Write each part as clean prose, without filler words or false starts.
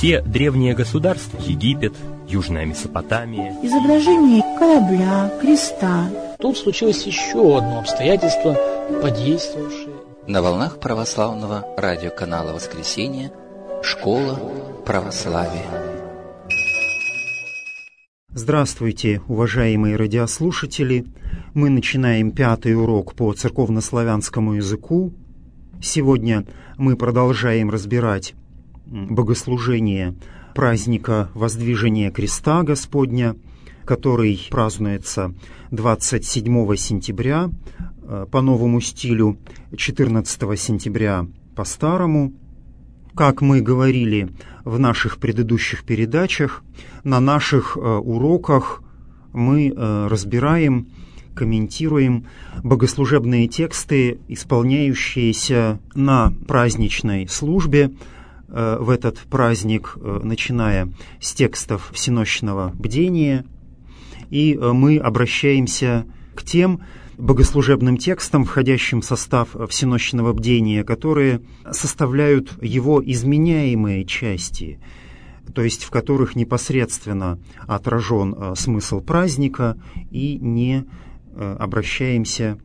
Все древние государства, Египет, Южная Месопотамия, изображение корабля, креста. Тут случилось еще одно обстоятельство, подействовавшее. На волнах православного радиоканала «Воскресенье» «Школа православия». Здравствуйте, уважаемые радиослушатели! Мы начинаем 5-й урок по церковнославянскому языку. Сегодня мы продолжаем разбирать богослужение праздника Воздвижения Креста Господня, который празднуется 27 сентября по новому стилю, 14 сентября по старому. Как мы говорили в наших предыдущих передачах, на наших уроках мы разбираем, комментируем богослужебные тексты, исполняющиеся на праздничной службе в этот праздник, начиная с текстов всенощного бдения. И мы обращаемся к тем богослужебным текстам, входящим в состав всенощного бдения, которые составляют его изменяемые части, то есть в которых непосредственно отражен смысл праздника, и не обращаемся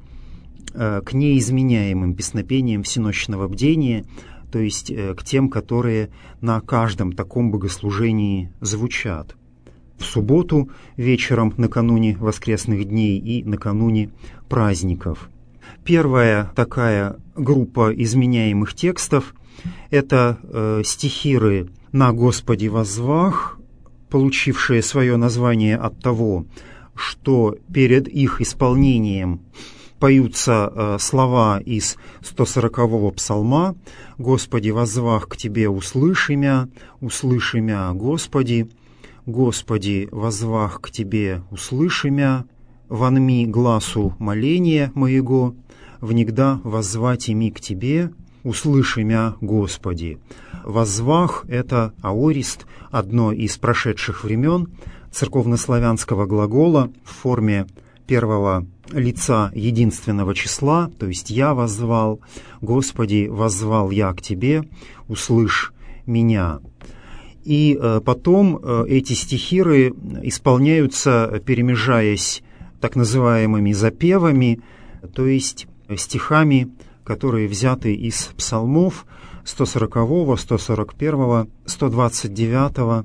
к неизменяемым песнопениям всенощного бдения, то есть к тем, которые на каждом таком богослужении звучат. В субботу вечером, накануне воскресных дней и накануне праздников. Первая такая группа изменяемых текстов – это стихиры «На Господе воззвах», получившие свое название от того, что перед их исполнением поются слова из 140-го псалма «Господи, воззвах к Тебе, услыши мя, Господи». «Господи, воззвах к Тебе, услыши мя, вонми гласу моления моего, внегда воззвати ми к Тебе, услыши мя, Господи». Воззвах — это аорист, одно из прошедших времен церковнославянского глагола в форме первого лица единственного числа, то есть «я воззвал», «Господи, воззвал я к Тебе, услышь меня». И потом эти стихиры исполняются, перемежаясь так называемыми запевами, то есть стихами, которые взяты из псалмов 140, 141, 129,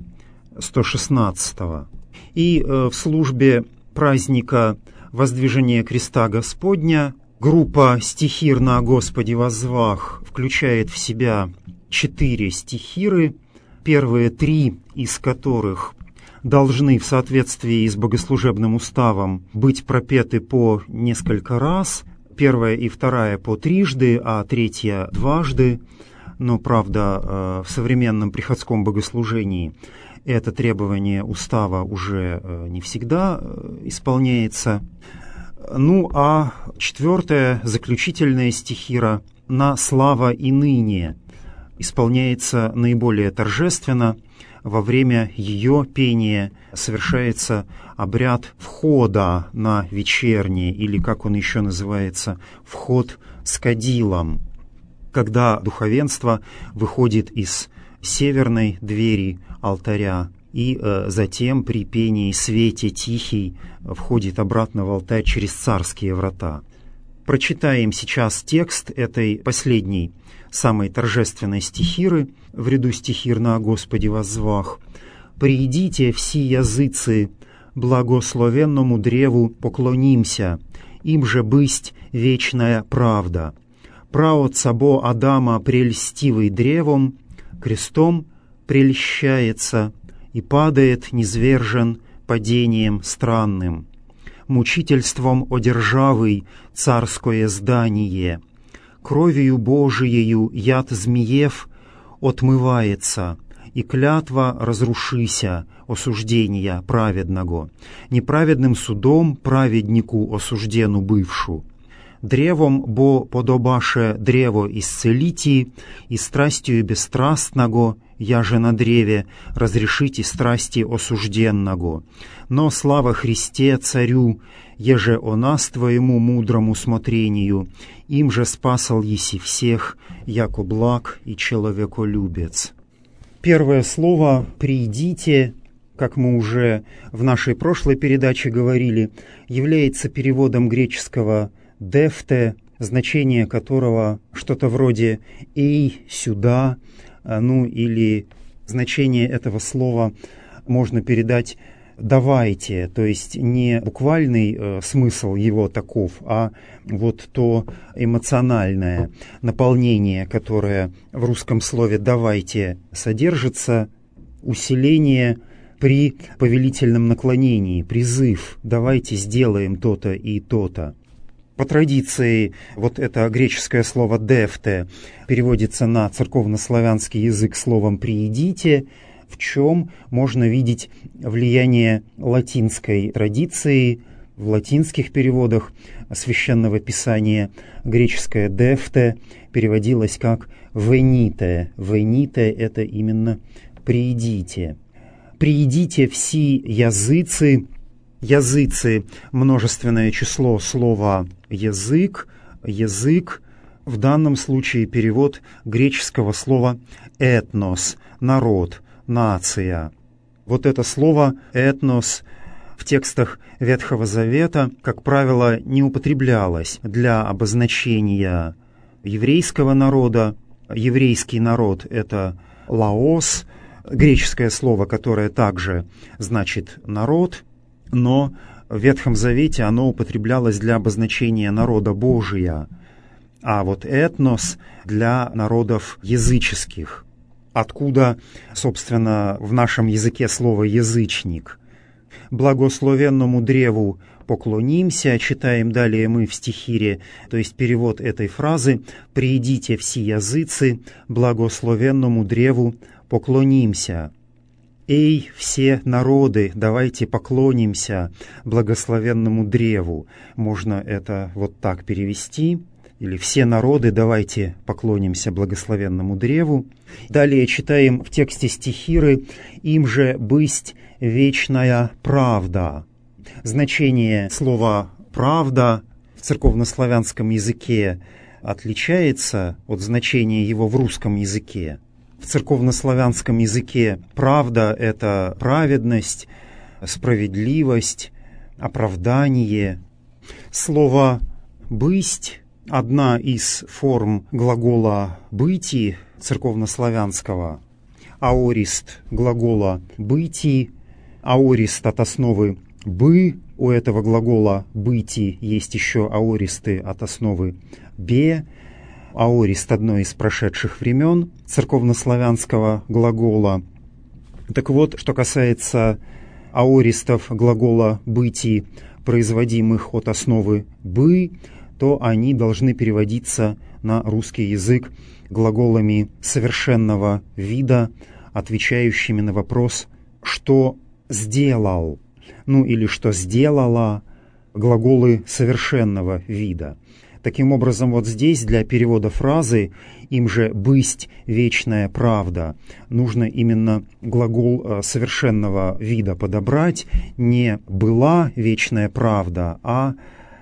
116. И в службе праздника Воздвижения Креста Господня группа стихир «На Господе воззвах» включает в себя 4 стихиры, первые 3 из которых должны в соответствии с богослужебным уставом быть пропеты по несколько раз, первая и вторая по трижды, а третья дважды. Но, правда, в современном приходском богослужении это требование устава уже не всегда исполняется. Ну, а 4-я, заключительная стихира «На слава и ныне» исполняется наиболее торжественно. Во время ее пения совершается обряд входа на вечернее, или, как он еще называется, вход с кадилом, когда духовенство выходит из северной двери алтаря и затем при пении «Свете тихий» входит обратно в алтарь через царские врата. Прочитаем сейчас текст этой последней, самой торжественной стихиры в ряду стихир «На Господе воззвах». «Приидите все языцы, благословенному древу поклонимся, им же бысть вечная правда. Праотца бо Адама прельстивый древом, крестом прельщается и падает низвержен падением странным. Мучительством одержавый царское здание, кровью Божиею яд змеев отмывается, и клятва разрушися осуждения праведного, неправедным судом праведнику осуждену бывшу. Древом бо подобаше древо исцелити, и страстью бесстрастного, яже на древе, разрешите страсти осужденного. Но слава Христе Царю, еже о нас Твоему мудрому смотрению, им же спасал еси всех, яко благ и человеколюбец». Первое слово «приидите», как мы уже в нашей прошлой передаче говорили, является переводом греческого «дефте», значение которого что-то вроде «эй, сюда», или значение этого слова можно передать «давайте», то есть не буквальный смысл его таков, а вот то эмоциональное наполнение, которое в русском слове «давайте» содержится, усиление при повелительном наклонении, призыв «давайте сделаем то-то и то-то». По традиции вот это греческое слово «дефте» переводится на церковнославянский язык словом «приидите», в чем можно видеть влияние латинской традиции. В латинских переводах Священного Писания греческое «дефте» переводилось как «вените». «Вените» — это именно «приидите». «Приидите все языцы». Языцы — множественное число слова «язык». Язык — в данном случае перевод греческого слова «этнос» — народ, нация. Вот это слово «этнос» в текстах Ветхого Завета, как правило, не употреблялось для обозначения еврейского народа. Еврейский народ — это «лаос», греческое слово, которое также значит «народ», но в Ветхом Завете оно употреблялось для обозначения народа Божия, а вот «этнос» для народов языческих. Откуда, собственно, в нашем языке слово «язычник». «Благословенному древу поклонимся», читаем далее мы в стихире, то есть перевод этой фразы «приидите все языцы, благословенному древу поклонимся». «Эй, все народы, давайте поклонимся благословенному древу». Можно это вот так перевести. Или «все народы, давайте поклонимся благословенному древу». Далее читаем в тексте стихиры «им же бысть вечная правда». Значение слова «правда» в церковнославянском языке отличается от значения его в русском языке. В церковнославянском языке правда — это праведность, справедливость, оправдание. Слово «бысть» — одна из форм глагола «быти» церковнославянского. Аорист глагола «быти», аорист от основы «бы». У этого глагола «быти» есть еще аористы от основы «бе». Аорист — одно из прошедших времен церковнославянского глагола. Так вот, что касается аористов глагола «быти», производимых от основы «бы», то они должны переводиться на русский язык глаголами совершенного вида, отвечающими на вопрос «что сделал?», или «что сделала», глаголы совершенного вида. Таким образом, вот здесь для перевода фразы «им же бысть вечная правда» нужно именно глагол совершенного вида подобрать. Не «была вечная правда», а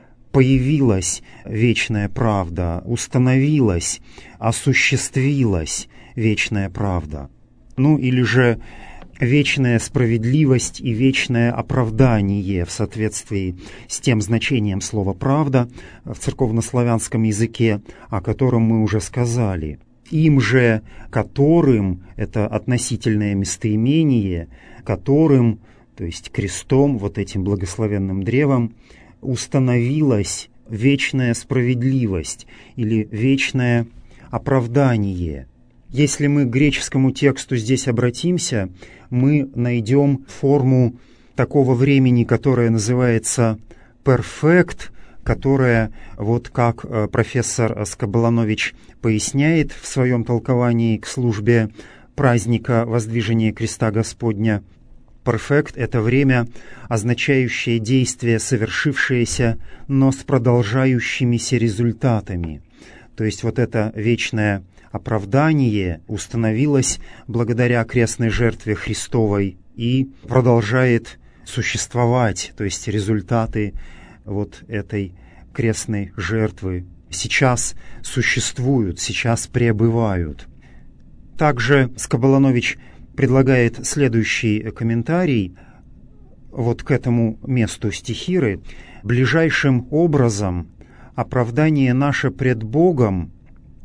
«появилась вечная правда», «установилась», «осуществилась вечная правда». Или же вечная справедливость и вечное оправдание в соответствии с тем значением слова «правда» в церковнославянском языке, о котором мы уже сказали. «Им же, которым» — это относительное местоимение, «которым», то есть крестом, вот этим благословенным древом, установилась вечная справедливость или вечное оправдание. Если мы к греческому тексту здесь обратимся, мы найдем форму такого времени, которая называется «перфект», которая, вот как профессор Скобеланович поясняет в своем толковании к службе праздника Воздвижения Креста Господня, перфект — это время, означающее действие, совершившееся, но с продолжающимися результатами. То есть вот это вечное оправдание установилось благодаря крестной жертве Христовой и продолжает существовать, то есть результаты вот этой крестной жертвы сейчас существуют, сейчас пребывают. Также Скоболонович предлагает следующий комментарий вот к этому месту стихиры. «Ближайшим образом оправдание наше пред Богом,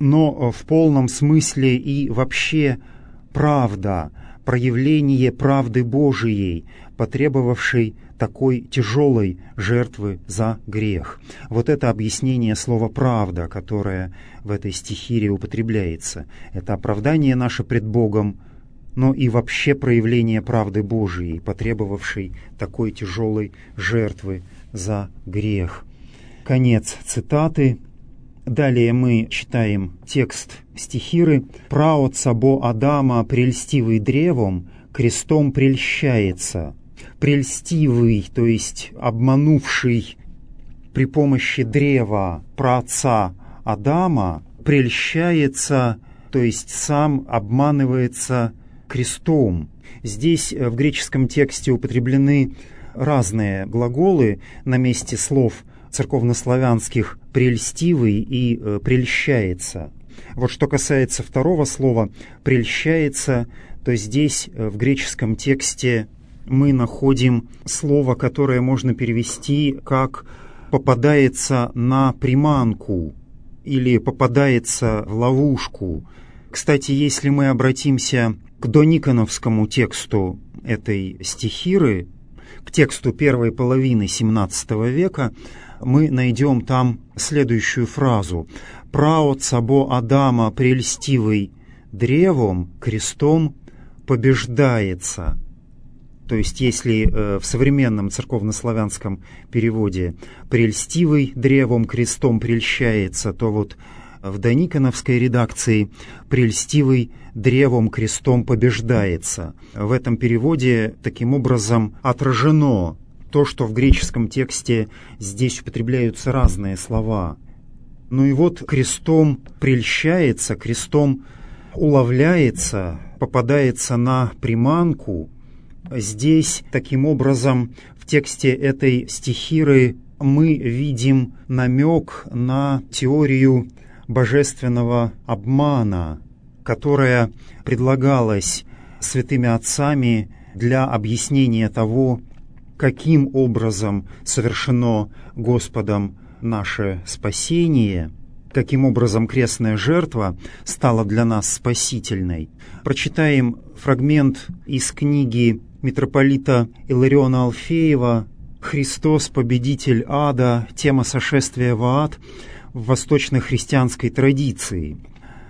но в полном смысле и вообще правда, проявление правды Божией, потребовавшей такой тяжелой жертвы за грех». Вот это объяснение слова «правда», которое в этой стихире употребляется. Это оправдание наше пред Богом, но и вообще проявление правды Божией, потребовавшей такой тяжелой жертвы за грех. Конец цитаты. Далее мы читаем текст стихиры. «Праотца бо Адама, прельстивый древом, крестом прельщается». Прельстивый, то есть обманувший при помощи древа праотца Адама, прельщается, то есть сам обманывается крестом. Здесь в греческом тексте употреблены разные глаголы на месте слов церковнославянских «прельстивый» и «прельщается». Вот что касается второго слова «прельщается», то здесь в греческом тексте мы находим слово, которое можно перевести как «попадается на приманку» или «попадается в ловушку». Кстати, если мы обратимся к дониконовскому тексту этой стихиры, к тексту первой половины XVII века, мы найдем там следующую фразу: «Праотца бо Адама, прельстивый древом, крестом побеждается». То есть, если в современном церковнославянском переводе «прельстивый древом, крестом прельщается», то вот в дониконовской редакции «прельстивый древом, крестом побеждается». В этом переводе таким образом отражено то, что в греческом тексте здесь употребляются разные слова. Ну и вот крестом прельщается, крестом уловляется, попадается на приманку. Здесь, таким образом, в тексте этой стихиры мы видим намек на теорию божественного обмана, которая предлагалась святыми отцами для объяснения того, каким образом совершено Господом наше спасение, каким образом крестная жертва стала для нас спасительной. Прочитаем фрагмент из книги митрополита Илариона Алфеева «Христос, победитель ада. Тема сошествия в ад в восточно-христианской традиции».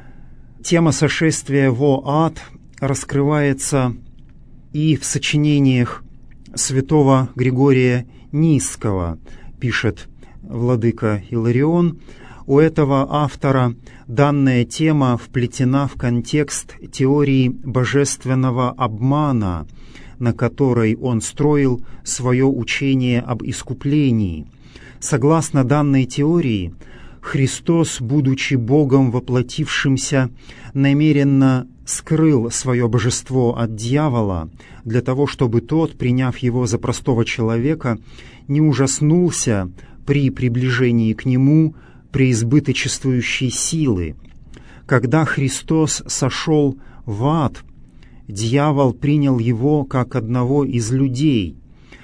Тема сошествия в ад раскрывается и в сочинениях святого Григория Нисского, пишет владыка Иларион. У этого автора данная тема вплетена в контекст теории божественного обмана, на которой он строил свое учение об искуплении. Согласно данной теории, Христос, будучи Богом воплотившимся, намеренно скрыл свое божество от дьявола для того, чтобы тот, приняв его за простого человека, не ужаснулся при приближении к нему преизбыточествующей силы. Когда Христос сошел в ад, дьявол принял его как одного из людей,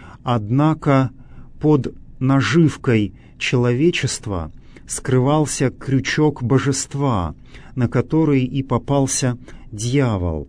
однако под наживкой человечества скрывался крючок божества, на который и попался дьявол.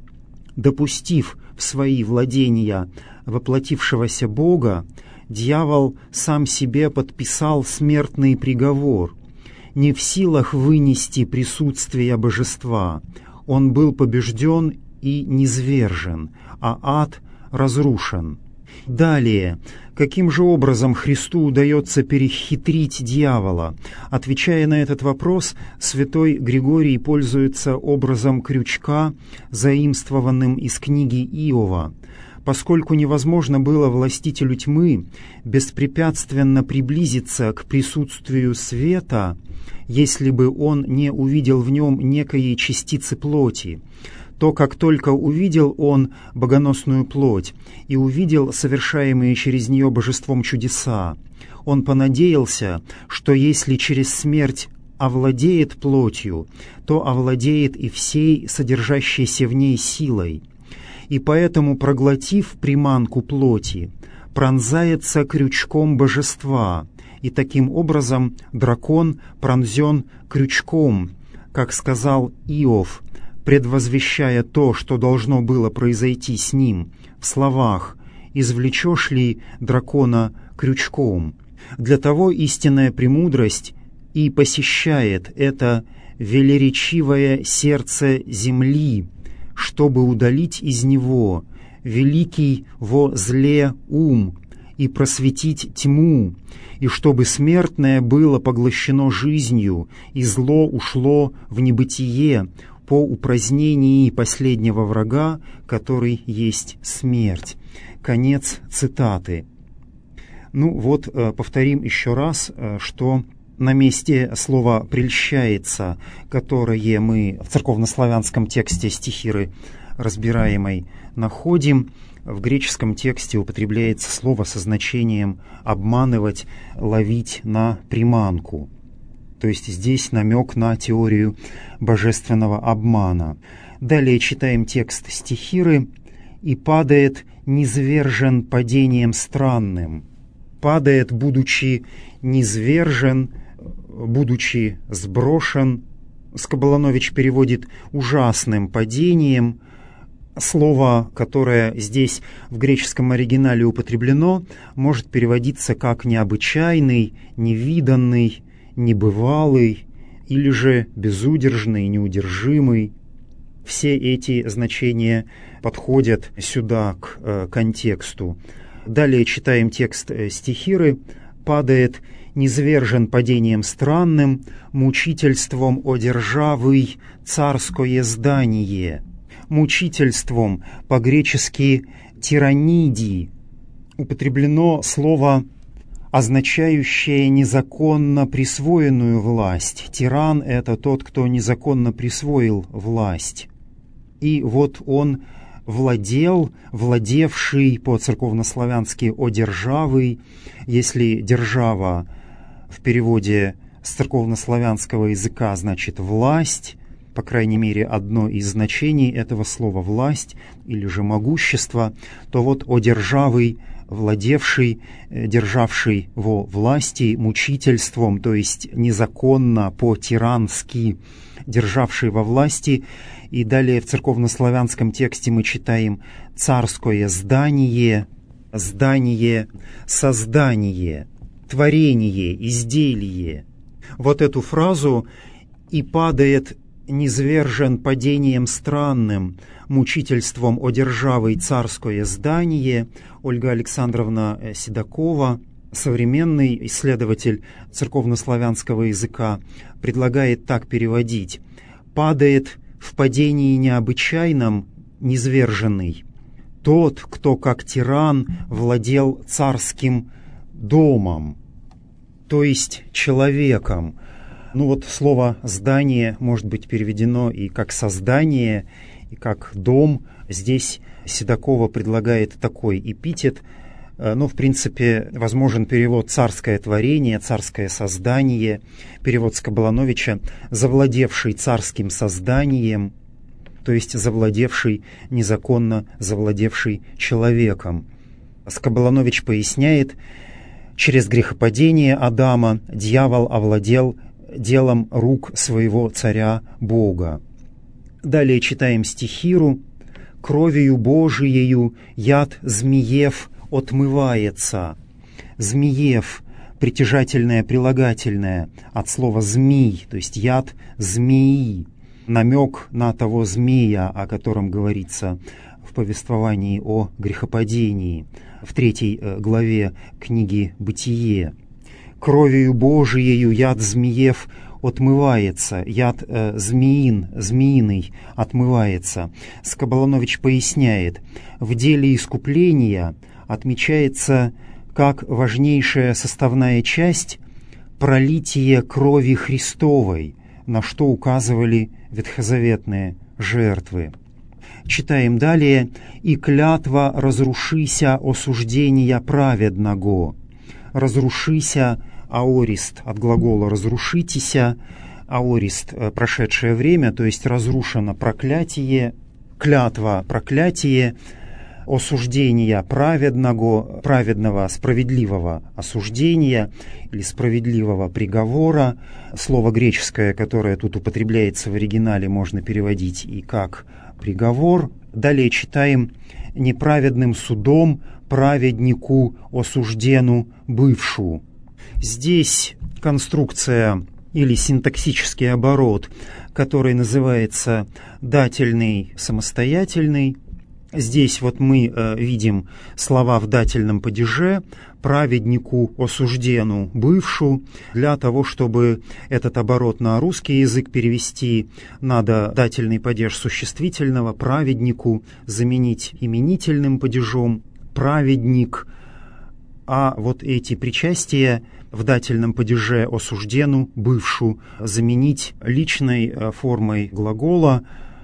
Допустив в свои владения воплотившегося Бога, дьявол сам себе подписал смертный приговор. Не в силах вынести присутствие божества, он был побежден и низвержен, а ад разрушен. Далее, каким же образом Христу удается перехитрить дьявола? Отвечая на этот вопрос, святой Григорий пользуется образом крючка, заимствованным из книги Иова. Поскольку невозможно было властителю тьмы беспрепятственно приблизиться к присутствию света, если бы он не увидел в нем некой частицы плоти, то как только увидел он богоносную плоть и увидел совершаемые через нее божеством чудеса, он понадеялся, что если через смерть овладеет плотью, то овладеет и всей содержащейся в ней силой. И поэтому, проглотив приманку плоти, пронзается крючком божества, и таким образом дракон пронзен крючком, как сказал Иов, предвозвещая то, что должно было произойти с ним, в словах «Извлечешь ли дракона крючком?» Для того истинная премудрость и посещает это велеречивое сердце земли, чтобы удалить из него великий во зле ум и просветить тьму, и чтобы смертное было поглощено жизнью, и зло ушло в небытие по упразднении последнего врага, который есть смерть. Конец цитаты. Повторим еще раз, что на месте слова «прельщается», которое мы в церковнославянском тексте стихиры разбираемой находим, в греческом тексте употребляется слово со значением «обманывать», «ловить на приманку». То есть здесь намек на теорию божественного обмана. Далее читаем текст стихиры: «И падает низвержен падением странным». Падает, будучи низвержен, будучи сброшен. Скоболанович переводит «ужасным падением». Слово, которое здесь в греческом оригинале употреблено, может переводиться как «необычайный», «невиданный», «небывалый» или же «безудержный», «неудержимый». Все эти значения подходят сюда к контексту. Далее читаем текст стихиры: «Падает низвержен падением странным, мучительством одержавый царское здание». Мучительством, по-гречески «тиранидий», употреблено слово, означающее незаконно присвоенную власть. Тиран — это тот, кто незаконно присвоил власть. И вот он владевший, по-церковнославянски «одержавый». Если «держава» в переводе с церковнославянского языка значит «власть», по крайней мере, одно из значений этого слова «власть» или же «могущество», то вот «одержавый», владевший, державший во власти, мучительством, то есть незаконно, по-тирански, державший во власти. И далее в церковнославянском тексте мы читаем «царское здание», «здание», «создание», «творение», «изделие». Вот эту фразу «и падает низвержен падением странным, мучительством одержавый царское здание» Ольга Александровна Седокова, современный исследователь церковнославянского языка, предлагает так переводить: «Падает в падении необычайном, низверженный, тот, кто как тиран владел царским домом», то есть человеком. Слово «здание» может быть переведено и как «создание», и как «дом». Здесь Седокова предлагает такой эпитет. В принципе, возможен перевод «царское творение», «царское создание», перевод Скоболановича «завладевший царским созданием», то есть завладевший, незаконно завладевший человеком. Скоболанович поясняет: через грехопадение Адама дьявол овладел делом рук своего царя Бога. Далее читаем стихиру: «Кровью Божиею яд змеев отмывается». Змеев — притяжательное прилагательное от слова «змей», то есть яд змеи, намек на того змея, о котором говорится в повествовании о грехопадении в 3 главе книги «Бытие». «Кровью Божиею яд змеев отмывается», яд змеиный отмывается. Скоболанович поясняет: в деле искупления отмечается как важнейшая составная часть пролитие крови Христовой, на что указывали ветхозаветные жертвы. Читаем далее: «И клятва разрушися осуждения праведного». «Разрушися» аорист от глагола «разрушитеся», аорист «прошедшее время», то есть разрушено проклятие, клятва проклятие, осуждения праведного, справедливого осуждения или справедливого приговора. Слово греческое, которое тут употребляется в оригинале, можно переводить и как приговор. Далее читаем: «неправедным судом праведнику осуждену бывшу». Здесь конструкция или синтаксический оборот, который называется дательный самостоятельный. Здесь вот мы видим слова в дательном падеже: праведнику осуждену бывшу. Для того, чтобы этот оборот на русский язык перевести, надо дательный падеж существительного праведнику заменить именительным падежом праведник, а вот эти причастия в дательном падеже осуждену бывшу заменить личной формой глагола.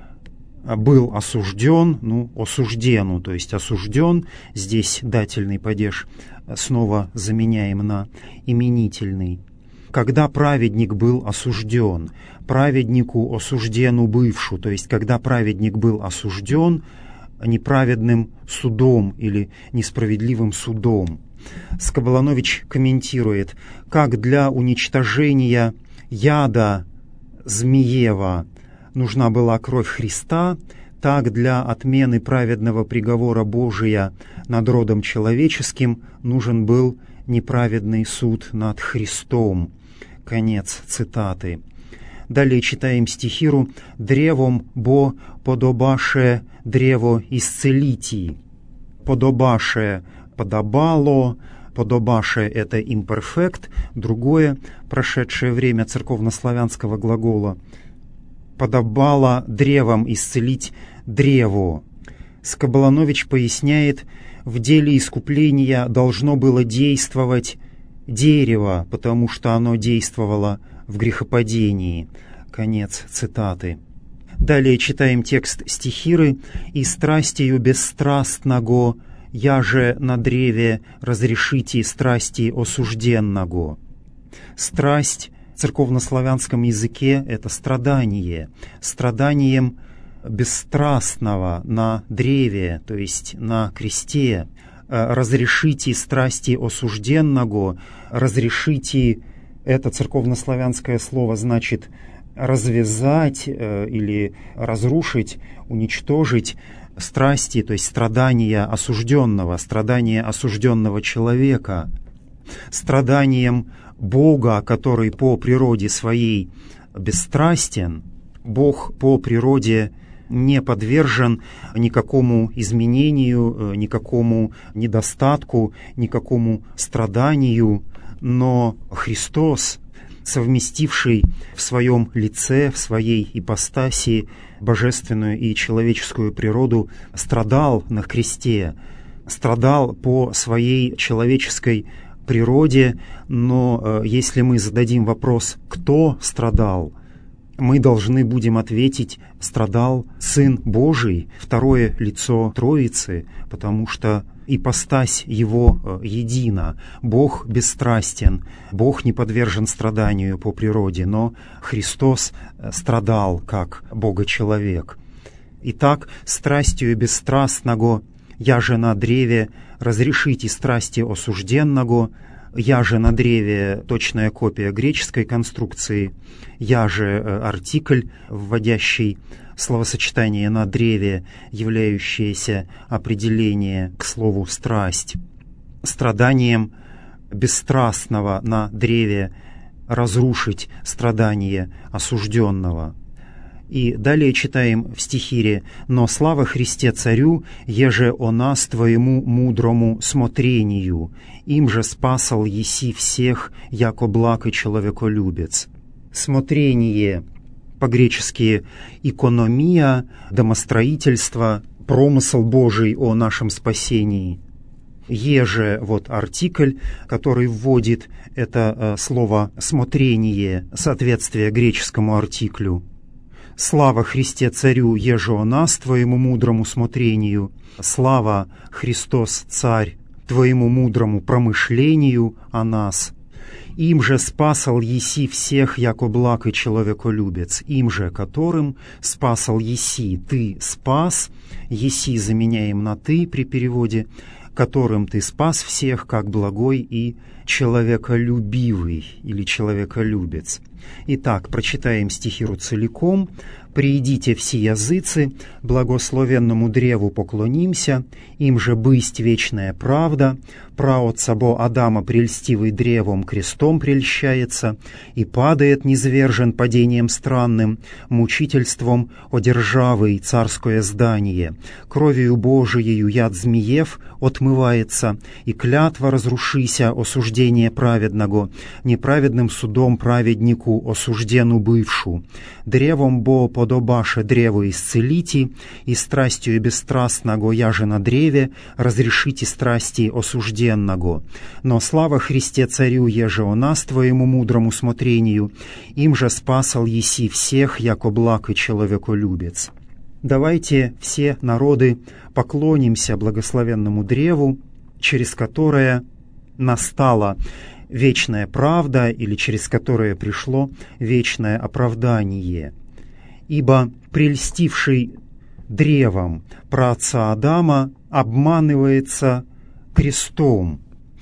Был осужден, осуждену, то есть осужден. Здесь дательный падеж снова заменяем на именительный. Когда праведник был осужден, праведнику осуждену бывшу, то есть когда праведник был осужден неправедным судом или несправедливым судом. Скоболанович комментирует: как для уничтожения яда змеева нужна была кровь Христа, так для отмены праведного приговора Божия над родом человеческим нужен был неправедный суд над Христом. Конец цитаты. Далее читаем стихиру: «Древом бо подобаше древо исцелити». Подобаше — подобало, подобаше — это имперфект, другое прошедшее время церковнославянского глагола. Подобало древом исцелить древо. Скоболанович поясняет: в деле искупления должно было действовать дерево, потому что оно действовало в грехопадении. Конец цитаты. Далее читаем текст стихиры: «И страстью бесстрастного, я же на древе разрешите страсти осужденного». Страсть в церковнославянском языке — это страдание. Страданием бесстрастного на древе, то есть на кресте. «Разрешите страсти осужденного». «Разрешите» — это церковнославянское слово значит развязать или разрушить, уничтожить страсти, то есть страдания осужденного человека. Страданием Бога, который по природе своей бесстрастен. Бог по природе не подвержен никакому изменению, никакому недостатку, никакому страданию, но Христос, совместивший в своем лице, в своей ипостаси божественную и человеческую природу, страдал на кресте, страдал по своей человеческой природе, но если мы зададим вопрос, кто страдал, мы должны будем ответить: страдал Сын Божий, второе лицо Троицы, потому что ипостась Его едина. Бог бесстрастен, Бог не подвержен страданию по природе, но Христос страдал как Бога-человек. Итак, страстью бесстрастного я же на древе разрешите страсти осужденного. Я же на древе — точная копия греческой конструкции. Я же артикль, вводящий словосочетание на древе, являющееся определение к слову «страсть». Страданием бесстрастного на древе разрушить страдание осужденного. И далее читаем в стихире: «Но слава Христе Царю, еже о нас Твоему мудрому смотрению, им же спасал еси всех, яко благ и человеколюбец». Смотрение по-гречески «икономия», домостроительство, промысл Божий о нашем спасении. «Еже» — вот артикль, который вводит это слово «смотрение», соответствие греческому артиклю. «Слава Христе Царю, еже о нас, Твоему мудрому смотрению». «Слава, Христос Царь, Твоему мудрому промышлению о нас». Им же спасал еси всех, яко благ и человеколюбец, им же, которым спасал еси, ты спас, еси заменяем на ты при переводе, которым ты спас всех, как благой и человеколюбивый или человеколюбец. Итак, прочитаем стихиру целиком. «Приидите все языцы, благословенному древу поклонимся, им же бысть вечная правда, праотца бо Адама прельстивый древом крестом прельщается, и падает низвержен падением странным, мучительством одержавый царское здание, кровью Божиею яд змеев отмывается, и клятва разрушися осуждение праведного, неправедным судом праведнику осуждену бывшу, древом бо подобаше древо исцелите, и страстью бесстрастного яже на древе разрешите страсти осужденного. Но слава Христе Царю, еже о нас Твоему мудрому смотрению, им же спасал еси всех, яко благ и человеколюбец». Давайте все народы поклонимся благословенному древу, через которое настала вечная правда или через которое пришло вечное оправдание. Ибо прельстивший древом праотца Адама обманывается крестом,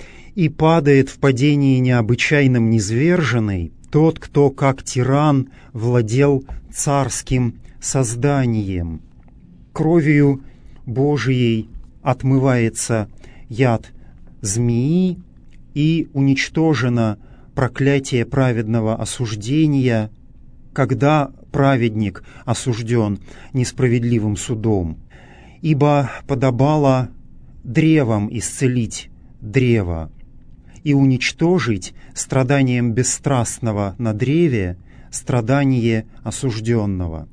и падает в падении необычайном низверженный тот, кто как тиран владел царским созданием. Кровью Божией отмывается яд змеи, и уничтожено проклятие праведного осуждения, когда праведник осужден несправедливым судом. Ибо подобало древом исцелить древо и уничтожить страданием бесстрастного на древе страдание осужденного.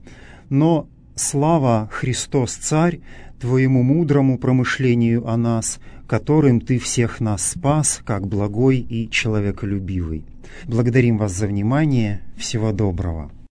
Но слава Христос Царь Твоему мудрому промышлению о нас, которым Ты всех нас спас, как благой и человеколюбивый. Благодарим вас за внимание. Всего доброго.